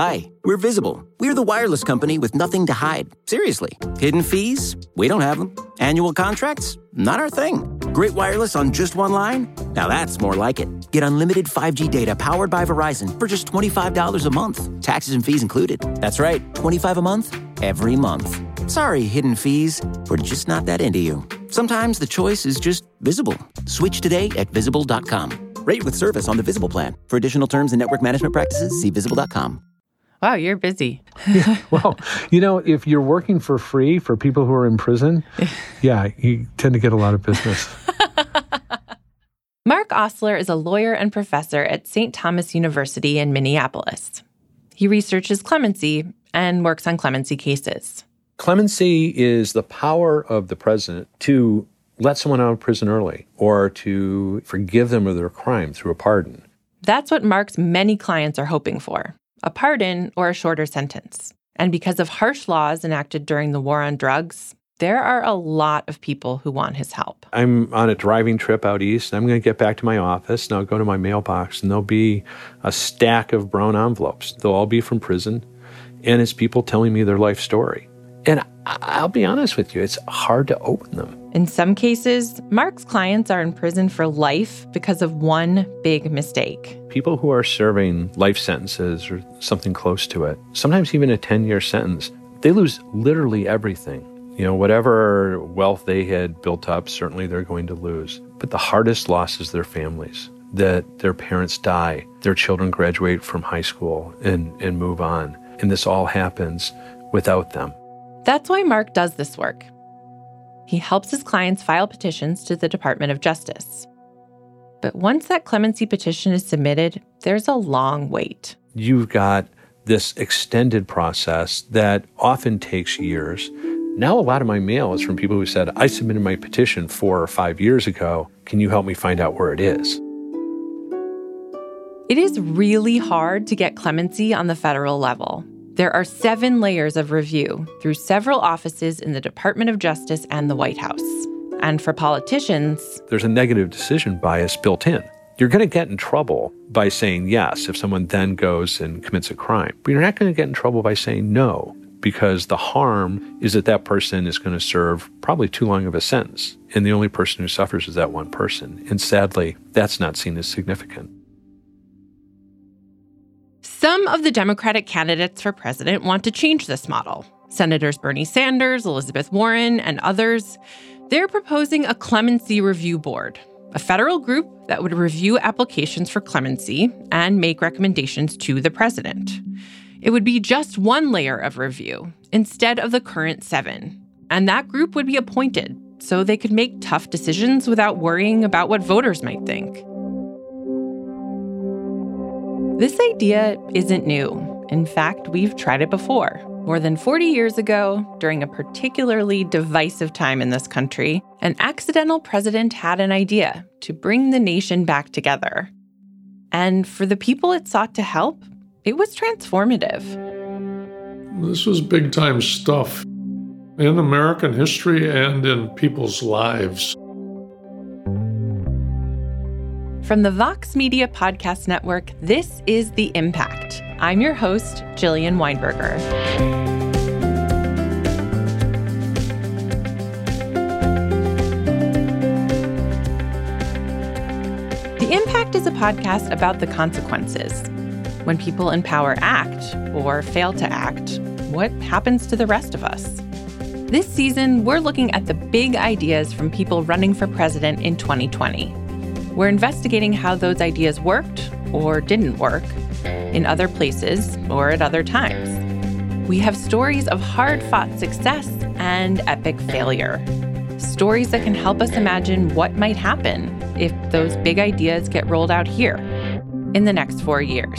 Hi, we're Visible. We're the wireless company with nothing to hide. Seriously. Hidden fees? We don't have them. Annual contracts? Not our thing. Great wireless on just one line? Now that's more like it. Get unlimited 5G data powered by Verizon for just $25 a month. Taxes and fees included. That's right, $25 a month, every month. Sorry, hidden fees. We're just not that into you. Sometimes the choice is just Visible. Switch today at Visible.com. Rate with service on the Visible plan. For additional terms and network management practices, see Visible.com. Wow, you're busy. Well, if you're working for free for people who are in prison, you tend to get a lot of business. Mark Osler is a lawyer and professor at St. Thomas University in Minneapolis. He researches clemency and works on clemency cases. Clemency is the power of the president to let someone out of prison early or to forgive them of their crime through a pardon. That's what Mark's many clients are hoping for, a pardon or a shorter sentence. And because of harsh laws enacted during the war on drugs, there are a lot of people who want his help. I'm on a driving trip out east. I'm going to get back to my office, and I'll go to my mailbox, and there'll be a stack of brown envelopes. They'll all be from prison, and it's people telling me their life story. And I'll be honest with you, it's hard to open them. In some cases, Mark's clients are in prison for life because of one big mistake. People who are serving life sentences or something close to it, sometimes even a 10-year sentence, they lose literally everything. Whatever wealth they had built up, certainly they're going to lose. But the hardest loss is their families, that their parents die, their children graduate from high school and move on. And this all happens without them. That's why Mark does this work. He helps his clients file petitions to the Department of Justice. But once that clemency petition is submitted, there's a long wait. You've got this extended process that often takes years. Now a lot of my mail is from people who said, I submitted my petition 4 or 5 years ago. Can you help me find out where it is? It is really hard to get clemency on the federal level. There are 7 layers of review through several offices in the Department of Justice and the White House. And for politicians, there's a negative decision bias built in. You're going to get in trouble by saying yes if someone then goes and commits a crime. But you're not going to get in trouble by saying no, because the harm is that person is going to serve probably too long of a sentence. And the only person who suffers is that one person. And sadly, that's not seen as significant. Some of the Democratic candidates for president want to change this model. Senators Bernie Sanders, Elizabeth Warren, and others, they're proposing a clemency review board, a federal group that would review applications for clemency and make recommendations to the president. It would be just one layer of review instead of the current 7. And that group would be appointed so they could make tough decisions without worrying about what voters might think. This idea isn't new. In fact, we've tried it before. More than 40 years ago, during a particularly divisive time in this country, an accidental president had an idea to bring the nation back together. And for the people it sought to help, it was transformative. This was big-time stuff in American history and in people's lives. From the Vox Media Podcast Network, this is The Impact. I'm your host, Jillian Weinberger. The Impact is a podcast about the consequences. When people in power act or fail to act, what happens to the rest of us? This season, we're looking at the big ideas from people running for president in 2020. We're investigating how those ideas worked or didn't work in other places or at other times. We have stories of hard-fought success and epic failure. Stories that can help us imagine what might happen if those big ideas get rolled out here in the next 4 years.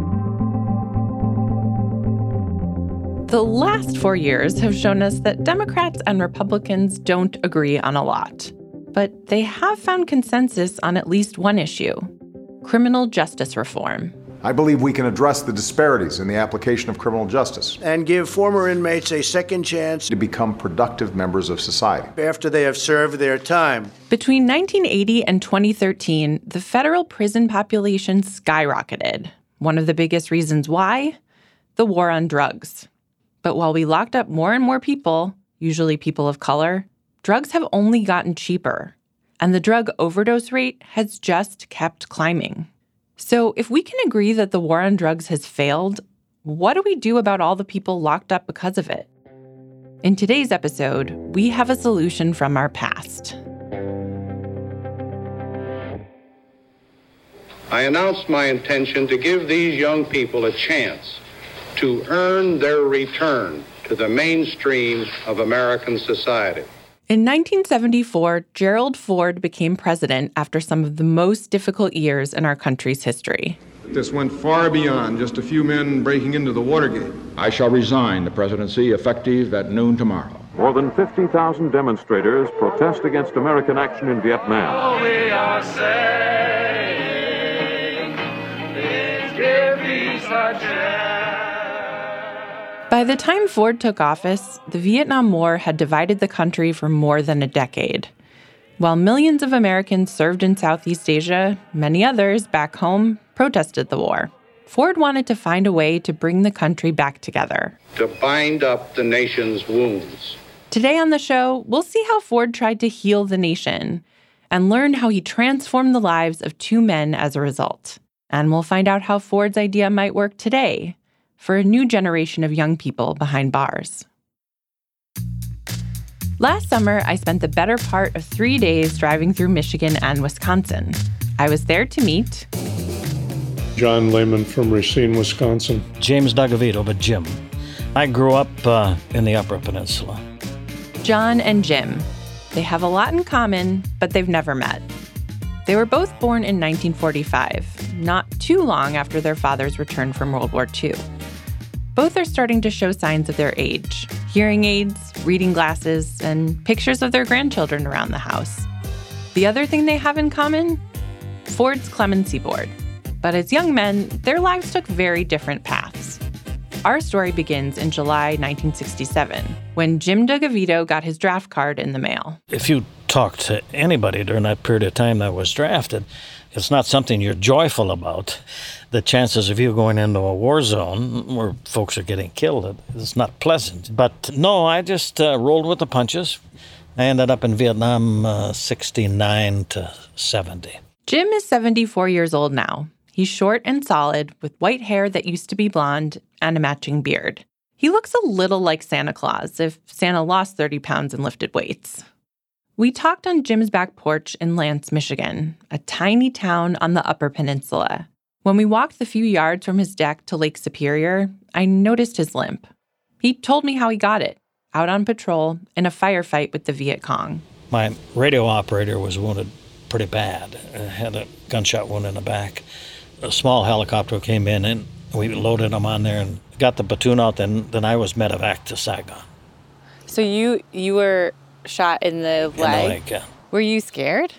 The last 4 years have shown us that Democrats and Republicans don't agree on a lot. But they have found consensus on at least one issue: criminal justice reform. I believe we can address the disparities in the application of criminal justice and give former inmates a second chance to become productive members of society after they have served their time. Between 1980 and 2013, the federal prison population skyrocketed. One of the biggest reasons why? the war on drugs. But while we locked up more and more people, usually people of color, drugs have only gotten cheaper. And the drug overdose rate has just kept climbing. So if we can agree that the war on drugs has failed, what do we do about all the people locked up because of it? In today's episode, we have a solution from our past. I announced my intention to give these young people a chance to earn their return to the mainstream of American society. In 1974, Gerald Ford became president after some of the most difficult years in our country's history. This went far beyond just a few men breaking into the Watergate. I shall resign the presidency effective at noon tomorrow. More than 50,000 demonstrators protest against American action in Vietnam. All we are saying is give peace a chance. By the time Ford took office, the Vietnam War had divided the country for more than a decade. While millions of Americans served in Southeast Asia, many others back home protested the war. Ford wanted to find a way to bring the country back together. To bind up the nation's wounds. Today on the show, we'll see how Ford tried to heal the nation and learn how he transformed the lives of two men as a result. And we'll find out how Ford's idea might work today for a new generation of young people behind bars. Last summer, I spent the better part of 3 days driving through Michigan and Wisconsin. I was there to meet John Lehman from Racine, Wisconsin. James Dugavito, but Jim. I grew up in the Upper Peninsula. John and Jim. They have a lot in common, but they've never met. They were both born in 1945, not too long after their fathers returned from World War II. Both are starting to show signs of their age: hearing aids, reading glasses, and pictures of their grandchildren around the house. The other thing they have in common? Ford's clemency board. But as young men, their lives took very different paths. Our story begins in July 1967, when Jim Dugavito got his draft card in the mail. If you talk to anybody during that period of time that was drafted, it's not something you're joyful about. The chances of you going into a war zone where folks are getting killed, it's not pleasant. But no, I just rolled with the punches. I ended up in Vietnam 69 to 70. Jim is 74 years old now. He's short and solid, with white hair that used to be blonde and a matching beard. He looks a little like Santa Claus if Santa lost 30 pounds and lifted weights. We talked on Jim's back porch in Lance, Michigan, a tiny town on the Upper Peninsula. When we walked the few yards from his deck to Lake Superior, I noticed his limp. He told me how he got it, out on patrol in a firefight with the Viet Cong. My radio operator was wounded pretty bad. Had a gunshot wound in the back. A small helicopter came in and we loaded him on there and got the platoon out. Then I was medevac to Saigon. So you were shot in the leg? In the leg, yeah. Were you scared?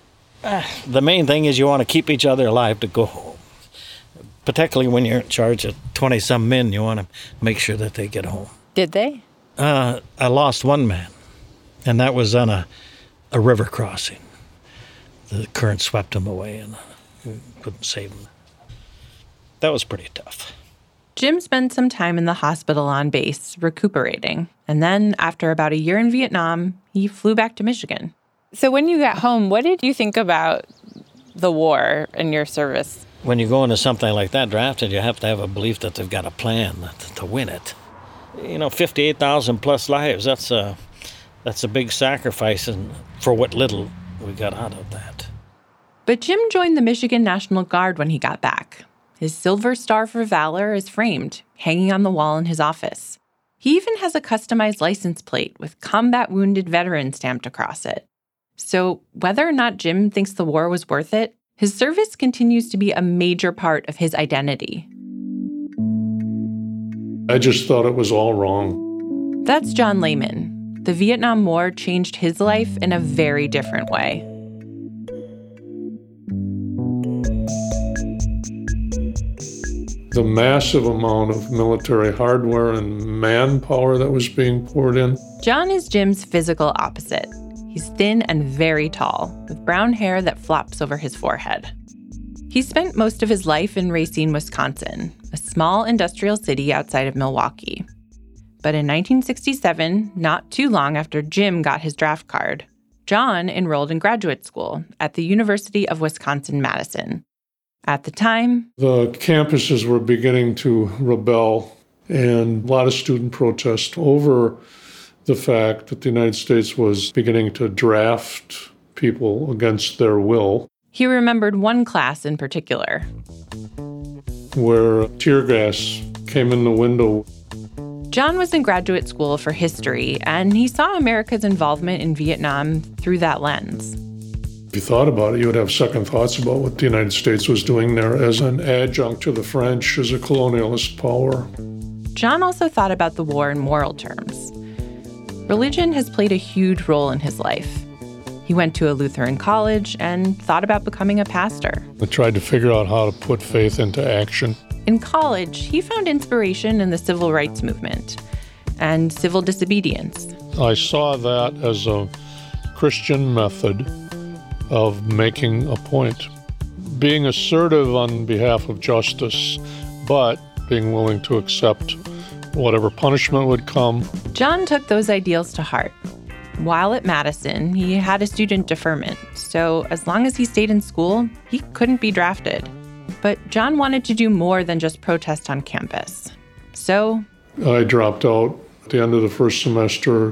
The main thing is you want to keep each other alive to go home. Particularly when you're in charge of 20-some men, you want to make sure that they get home. Did they? I lost one man, and that was on a river crossing. The current swept him away, and we couldn't save him. That was pretty tough. Jim spent some time in the hospital on base, recuperating. And then, after about a year in Vietnam, he flew back to Michigan. So when you got home, what did you think about the war and your service? When you go into something like that drafted, you have to have a belief that they've got a plan to win it. 58,000 plus lives, that's a big sacrifice, and for what little we got out of that. But Jim joined the Michigan National Guard when he got back. His Silver Star for Valor is framed, hanging on the wall in his office. He even has a customized license plate with combat wounded veteran stamped across it. So whether or not Jim thinks the war was worth it, his service continues to be a major part of his identity. I just thought it was all wrong. That's John Lehman. The Vietnam War changed his life in a very different way. The massive amount of military hardware and manpower that was being poured in. John is Jim's physical opposite. He's thin and very tall, with brown hair that flops over his forehead. He spent most of his life in Racine, Wisconsin, a small industrial city outside of Milwaukee. But in 1967, not too long after Jim got his draft card, John enrolled in graduate school at the University of Wisconsin-Madison. At the time, the campuses were beginning to rebel, and a lot of student protest over the fact that the United States was beginning to draft people against their will. He remembered one class in particular, where tear gas came in the window. John was in graduate school for history, and he saw America's involvement in Vietnam through that lens. If you thought about it, you would have second thoughts about what the United States was doing there as an adjunct to the French, as a colonialist power. John also thought about the war in moral terms. Religion has played a huge role in his life. He went to a Lutheran college and thought about becoming a pastor. I tried to figure out how to put faith into action. In college, he found inspiration in the civil rights movement and civil disobedience. I saw that as a Christian method of making a point. Being assertive on behalf of justice, but being willing to accept whatever punishment would come. John took those ideals to heart. While at Madison, he had a student deferment, so as long as he stayed in school, he couldn't be drafted. But John wanted to do more than just protest on campus. So I dropped out at the end of the first semester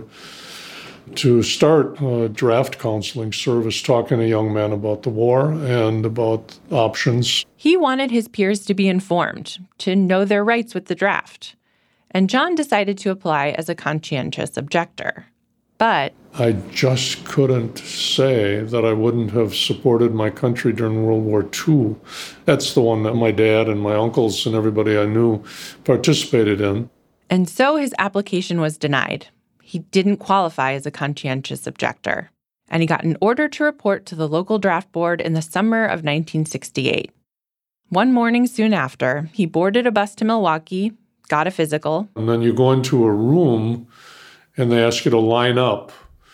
to start a draft counseling service, talking to young men about the war and about options. He wanted his peers to be informed, to know their rights with the draft. And John decided to apply as a conscientious objector. But I just couldn't say that I wouldn't have supported my country during World War II. That's the one that my dad and my uncles and everybody I knew participated in. And so his application was denied. He didn't qualify as a conscientious objector. And he got an order to report to the local draft board in the summer of 1968. One morning soon after, he boarded a bus to Milwaukee, got a physical. And then you go into a room and they ask you to line up.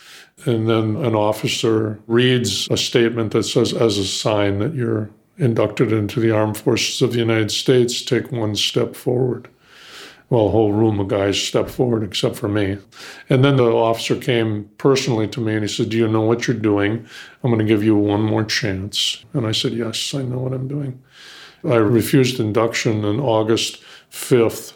And then an officer reads a statement that says, as a sign that you're inducted into the Armed Forces of the United States, take one step forward. Well, a whole room of guys stepped forward except for me. And then the officer came personally to me and he said, do you know what you're doing? I'm going to give you one more chance. And I said, yes, I know what I'm doing. I refused induction on August 5th,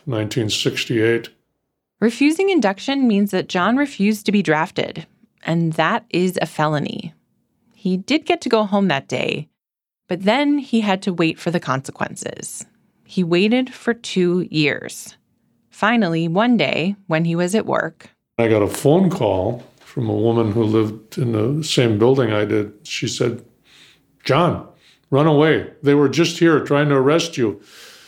1968. Refusing induction means that John refused to be drafted, and that is a felony. He did get to go home that day, but then he had to wait for the consequences. He waited for 2 years. Finally, one day, when he was at work, I got a phone call from a woman who lived in the same building I did. She said, John, run away. They were just here trying to arrest you.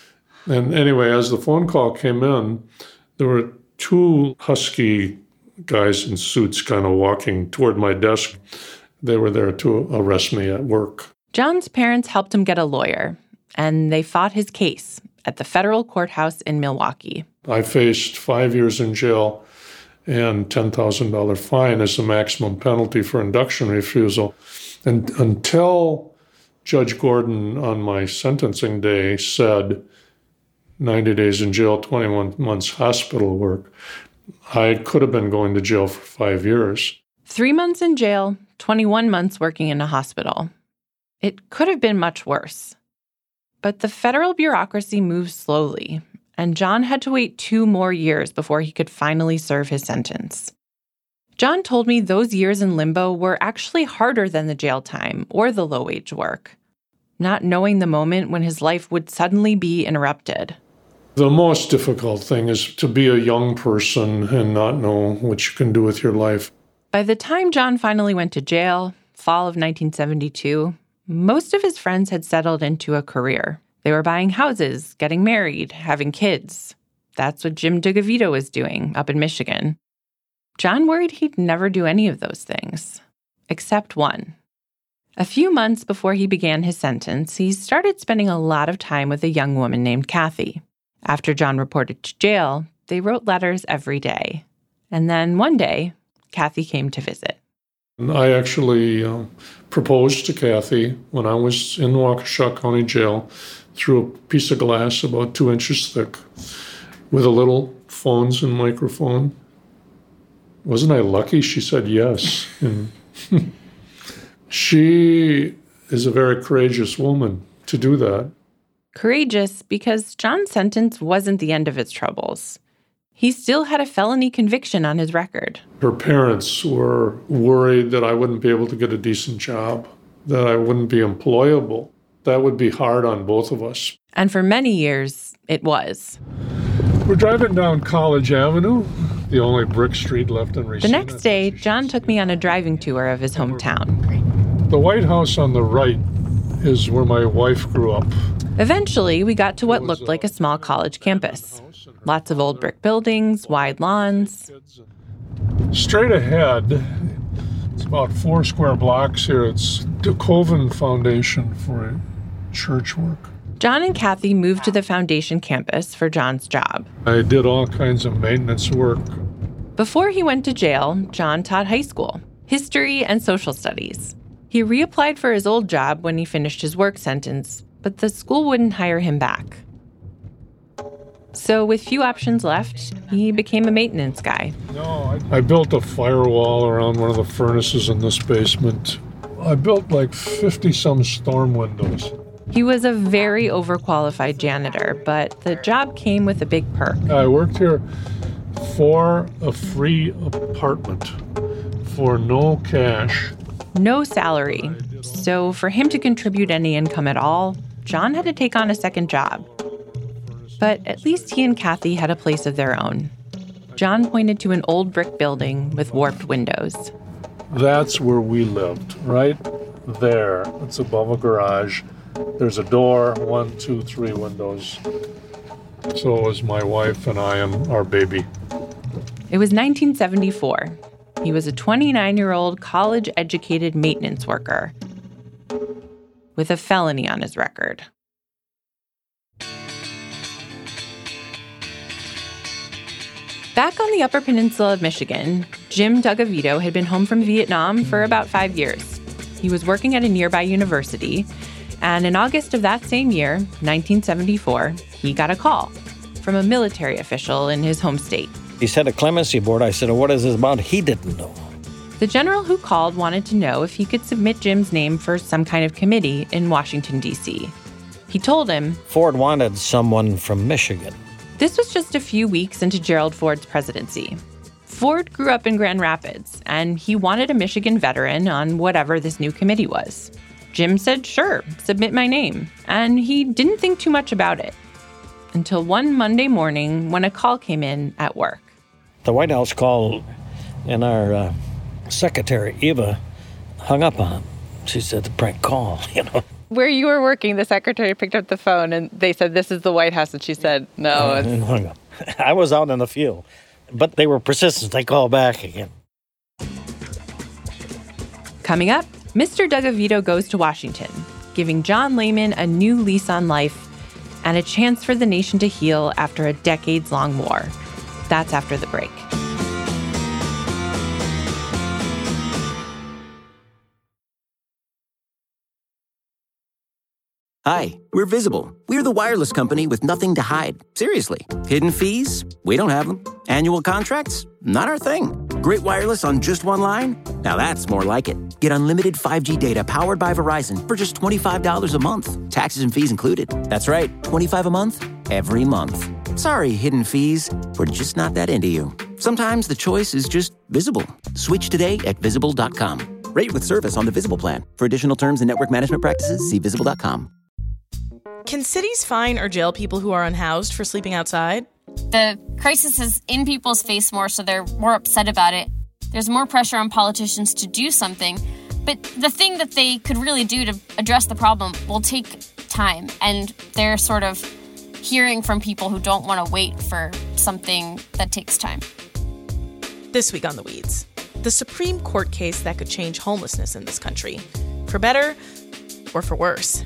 And anyway, as the phone call came in, there were 2 husky guys in suits kind of walking toward my desk. They were there to arrest me at work. John's parents helped him get a lawyer, and they fought his case at the federal courthouse in Milwaukee. I faced 5 years in jail and $10,000 fine as the maximum penalty for induction refusal. And until Judge Gordon on my sentencing day said 90 days in jail, 21 months hospital work, I could have been going to jail for 5 years. 3 months in jail, 21 months working in a hospital. It could have been much worse. But the federal bureaucracy moves slowly, and John had to wait 2 more years before he could finally serve his sentence. John told me those years in limbo were actually harder than the jail time or the low-wage work, not knowing the moment when his life would suddenly be interrupted. The most difficult thing is to be a young person and not know what you can do with your life. By the time John finally went to jail, fall of 1972, most of his friends had settled into a career. They were buying houses, getting married, having kids. That's what Jim DeGavito was doing up in Michigan. John worried he'd never do any of those things, except one. A few months before he began his sentence, he started spending a lot of time with a young woman named Kathy. After John reported to jail, they wrote letters every day. And then one day, Kathy came to visit. And I actually proposed to Kathy when I was in Waukesha County Jail through a piece of glass about 2 inches thick with a little phones and microphone. Wasn't I lucky? She said yes. And she is a very courageous woman to do that. Courageous because John's sentence wasn't the end of his troubles. He still had a felony conviction on his record. Her parents were worried that I wouldn't be able to get a decent job, that I wouldn't be employable. That would be hard on both of us. And for many years, it was. We're driving down College Avenue, the only brick street left in Racine. The next day, John took me on a driving tour of his hometown. The White House on the right is where my wife grew up. Eventually, we got to what looked like a small college campus. Lots of old brick buildings, wide lawns. Straight ahead, it's about 4 square blocks here. It's the Coven Foundation for Church Work. John and Kathy moved to the foundation campus for John's job. I did all kinds of maintenance work. Before he went to jail, John taught high school, history and social studies. He reapplied for his old job when he finished his work sentence, but the school wouldn't hire him back. So with few options left, he became a maintenance guy. I built a firewall around one of the furnaces in this basement. I built like 50-some storm windows. He was a very overqualified janitor, but the job came with a big perk. I worked here for a free apartment for no cash. No salary. So for him to contribute any income at all, John had to take on a second job. But at least he and Kathy had a place of their own. John pointed to an old brick building with warped windows. That's where we lived, right there. It's above a garage. There's a door, 1, 2, 3 windows. So it was my wife and I and our baby. It was 1974. He was a 29-year-old college-educated maintenance worker with a felony on his record. Back on the Upper Peninsula of Michigan, Jim Dugavito had been home from Vietnam for about 5 years. He was working at a nearby university, and in August of that same year, 1974, he got a call from a military official in his home state. He said a clemency board. I said, what is this about? He didn't know. The general who called wanted to know if he could submit Jim's name for some kind of committee in Washington, D.C. He told him Ford wanted someone from Michigan. This was just a few weeks into Gerald Ford's presidency. Ford grew up in Grand Rapids, and he wanted a Michigan veteran on whatever this new committee was. Jim said, sure, submit my name, and he didn't think too much about it. Until one Monday morning when a call came in at work. The White House called, and our secretary, Eva, hung up on him. She said, the prank call, Where you were working, the secretary picked up the phone and they said, this is the White House. And she said, no. And hung up. I was out in the field. But they were persistent. They called back again. Coming up, Mr. Dugavito goes to Washington, giving John Lehman a new lease on life and a chance for the nation to heal after a decades-long war. That's after the break. Hi, we're Visible. We're the wireless company with nothing to hide. Seriously. Hidden fees? We don't have them. Annual contracts? Not our thing. Great wireless on just one line? Now that's more like it. Get unlimited 5G data powered by Verizon for just $25 a month. Taxes and fees included. That's right, $25 a month, every month. Sorry, hidden fees. We're just not that into you. Sometimes the choice is just Visible. Switch today at Visible.com. Rate with service on the Visible plan. For additional terms and network management practices, see Visible.com. Can cities fine or jail people who are unhoused for sleeping outside? The crisis is in people's face more, so they're more upset about it. There's more pressure on politicians to do something. But the thing that they could really do to address the problem will take time. And they're sort of hearing from people who don't want to wait for something that takes time. This week on The Weeds, the Supreme Court case that could change homelessness in this country. For better or for worse.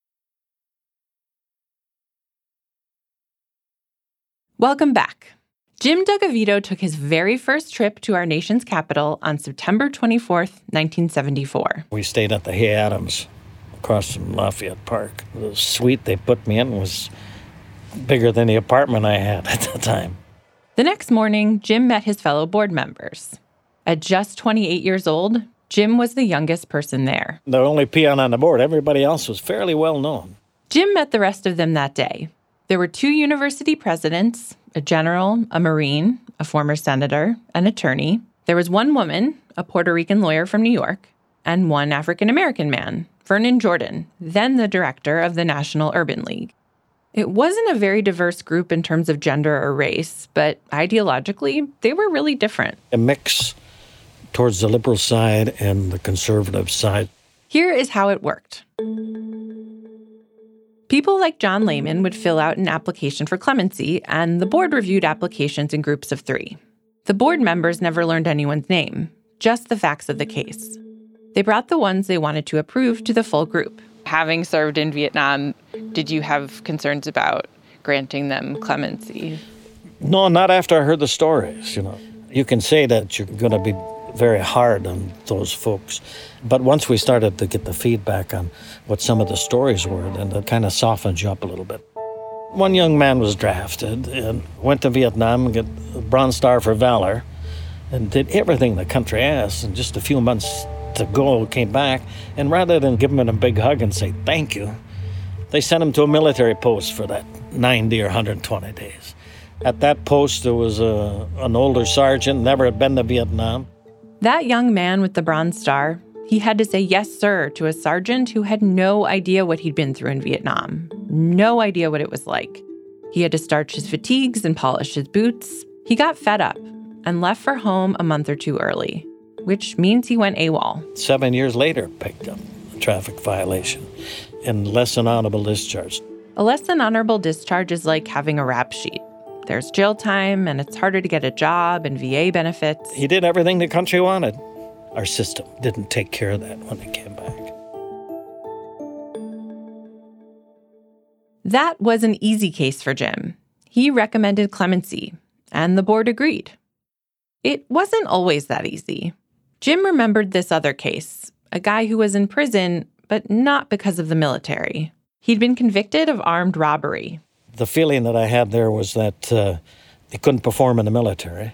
Welcome back. Jim DeGavito took his very first trip to our nation's capital on September 24th, 1974. We stayed at the Hay Adams across from Lafayette Park. The suite they put me in was bigger than the apartment I had at the time. The next morning, Jim met his fellow board members. At just 28 years old, Jim was the youngest person there. The only peon on the board. Everybody else was fairly well known. Jim met the rest of them that day. There were 2 university presidents, a general, a Marine, a former senator, an attorney. There was 1 woman, a Puerto Rican lawyer from New York, and 1 African-American man, Vernon Jordan, then the director of the National Urban League. It wasn't a very diverse group in terms of gender or race, but ideologically, they were really different. A mix towards the liberal side and the conservative side. Here is how it worked. People like John Lehman would fill out an application for clemency, and the board reviewed applications in groups of 3. The board members never learned anyone's name, just the facts of the case. They brought the ones they wanted to approve to the full group. Having served in Vietnam, did you have concerns about granting them clemency? No, not after I heard the stories, You can say that you're going to be very hard on those folks. But once we started to get the feedback on what some of the stories were, then that kind of softened you up a little bit. One young man was drafted and went to Vietnam and got a Bronze Star for Valor and did everything the country asked. And just a few months to go, came back, and rather than give him a big hug and say thank you, they sent him to a military post for that 90 or 120 days. At that post, there was an older sergeant, never had been to Vietnam. That young man with the Bronze Star, he had to say yes, sir, to a sergeant who had no idea what he'd been through in Vietnam, no idea what it was like. He had to starch his fatigues and polish his boots. He got fed up and left for home a month or 2 early, which means he went AWOL. 7 years later, picked up a traffic violation and less than honorable discharge. A less than honorable discharge is like having a rap sheet. There's jail time, and it's harder to get a job and VA benefits. He did everything the country wanted. Our system didn't take care of that when he came back. That was an easy case for Jim. He recommended clemency, and the board agreed. It wasn't always that easy. Jim remembered this other case, a guy who was in prison, but not because of the military. He'd been convicted of armed robbery. The feeling that I had there was that he couldn't perform in the military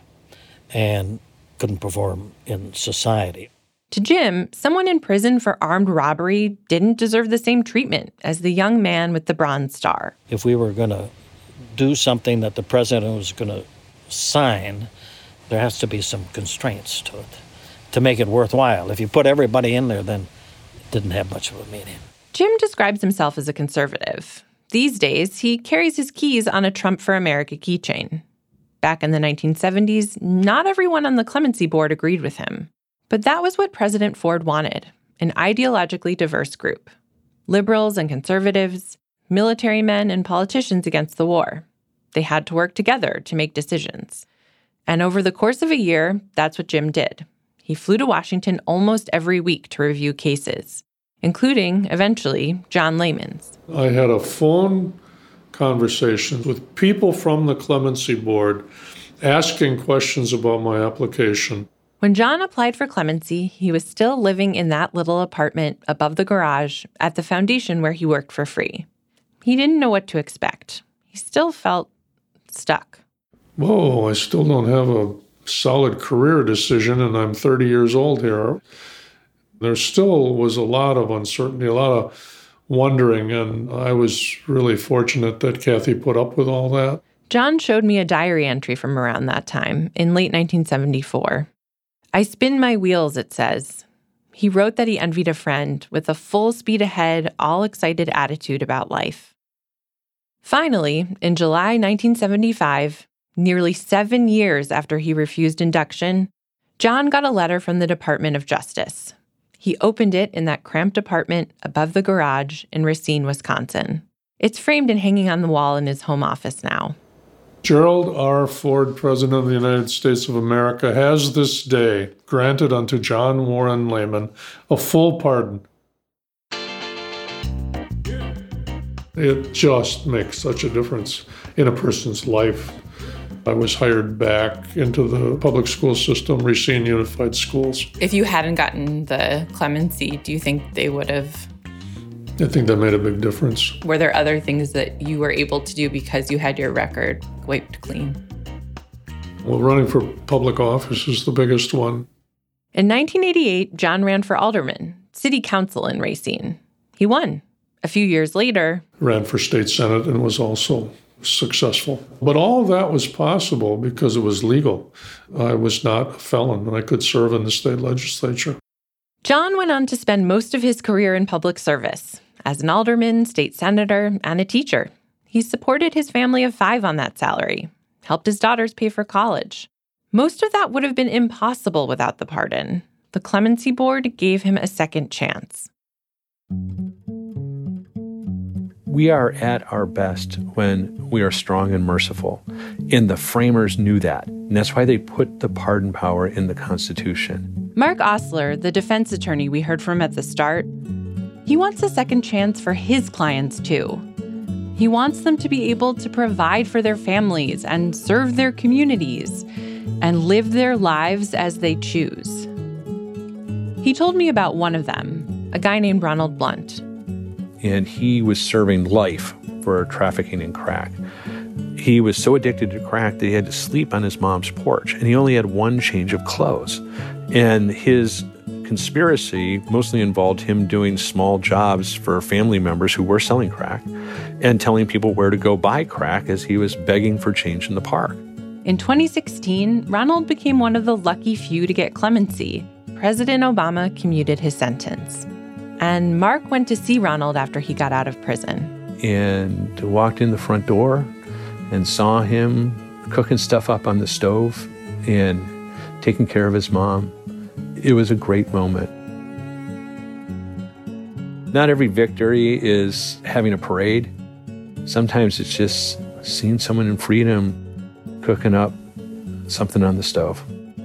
and couldn't perform in society. To Jim, someone in prison for armed robbery didn't deserve the same treatment as the young man with the Bronze Star. If we were going to do something that the president was going to sign, there has to be some constraints to it to make it worthwhile. If you put everybody in there, then it didn't have much of a meaning. Jim describes himself as a conservative. These days, he carries his keys on a Trump for America keychain. Back in the 1970s, not everyone on the clemency board agreed with him. But that was what President Ford wanted, an ideologically diverse group. Liberals and conservatives, military men and politicians against the war. They had to work together to make decisions. And over the course of a year, that's what Jim did. He flew to Washington almost every week to review cases, including, eventually, John Lehman's. I had a phone conversation with people from the clemency board asking questions about my application. When John applied for clemency, he was still living in that little apartment above the garage at the foundation where he worked for free. He didn't know what to expect. He still felt stuck. Whoa, I still don't have a solid career decision, and I'm 30 years old here. There still was a lot of uncertainty, a lot of wondering, and I was really fortunate that Kathy put up with all that. John showed me a diary entry from around that time, in late 1974. I spin my wheels, it says. He wrote that he envied a friend with a full speed ahead, all excited attitude about life. Finally, in July 1975, nearly 7 years after he refused induction, John got a letter from the Department of Justice. He opened it in that cramped apartment above the garage in Racine, Wisconsin. It's framed and hanging on the wall in his home office now. Gerald R. Ford, President of the United States of America, has this day granted unto John Warren Lehman a full pardon. It just makes such a difference in a person's life I was hired back into the public school system, Racine Unified Schools. If you hadn't gotten the clemency, do you think they would have? I think that made a big difference. Were there other things that you were able to do because you had your record wiped clean? Well, running for public office is the biggest one. In 1988, John ran for alderman, city council in Racine. He won. A few years later, ran for state senate and was also successful. But all of that was possible because it was legal. I was not a felon, and I could serve in the state legislature. John went on to spend most of his career in public service, as an alderman, state senator, and a teacher. He supported his family of 5 on that salary, helped his daughters pay for college. Most of that would have been impossible without the pardon. The Clemency Board gave him a second chance. We are at our best when we are strong and merciful. And the framers knew that. And that's why they put the pardon power in the Constitution. Mark Osler, the defense attorney we heard from at the start, he wants a second chance for his clients, too. He wants them to be able to provide for their families and serve their communities and live their lives as they choose. He told me about one of them, a guy named Ronald Blunt. And he was serving life for trafficking in crack. He was so addicted to crack that he had to sleep on his mom's porch, and he only had one change of clothes. And his conspiracy mostly involved him doing small jobs for family members who were selling crack and telling people where to go buy crack as he was begging for change in the park. In 2016, Ronald became one of the lucky few to get clemency. President Obama commuted his sentence. And Mark went to see Ronald after he got out of prison. And walked in the front door and saw him cooking stuff up on the stove and taking care of his mom. It was a great moment. Not every victory is having a parade. Sometimes it's just seeing someone in freedom cooking up something on the stove.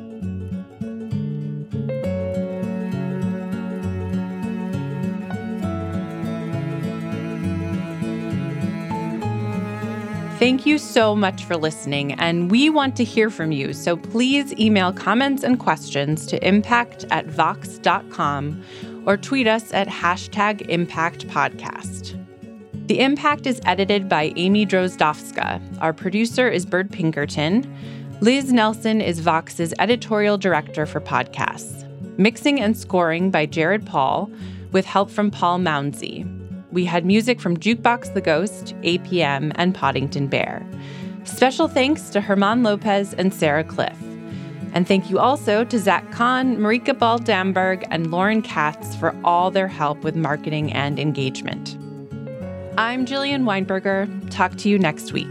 Thank you so much for listening, and we want to hear from you, so please email comments and questions to impact@vox.com or tweet us at #ImpactPodcast. The Impact is edited by Amy Drozdowska. Our producer is Bird Pinkerton. Liz Nelson is Vox's editorial director for podcasts. Mixing and scoring by Jared Paul, with help from Paul Mounsey. We had music from Jukebox the Ghost, APM, and Poddington Bear. Special thanks to Herman Lopez and Sarah Cliff. And thank you also to Zach Kahn, Marika Ball-Damberg, and Lauren Katz for all their help with marketing and engagement. I'm Jillian Weinberger. Talk to you next week.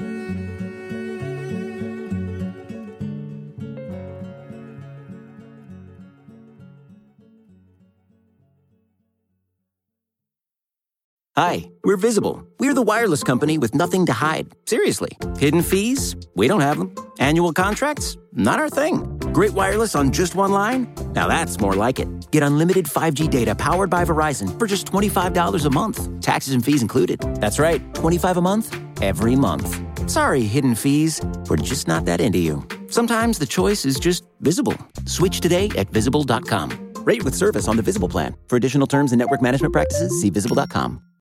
Hi, we're Visible. We're the wireless company with nothing to hide. Seriously. Hidden fees? We don't have them. Annual contracts? Not our thing. Great wireless on just one line? Now that's more like it. Get unlimited 5G data powered by Verizon for just $25 a month. Taxes and fees included. That's right, $25 a month, every month. Sorry, hidden fees. We're just not that into you. Sometimes the choice is just Visible. Switch today at Visible.com. Rate with service on the Visible plan. For additional terms and network management practices, see Visible.com.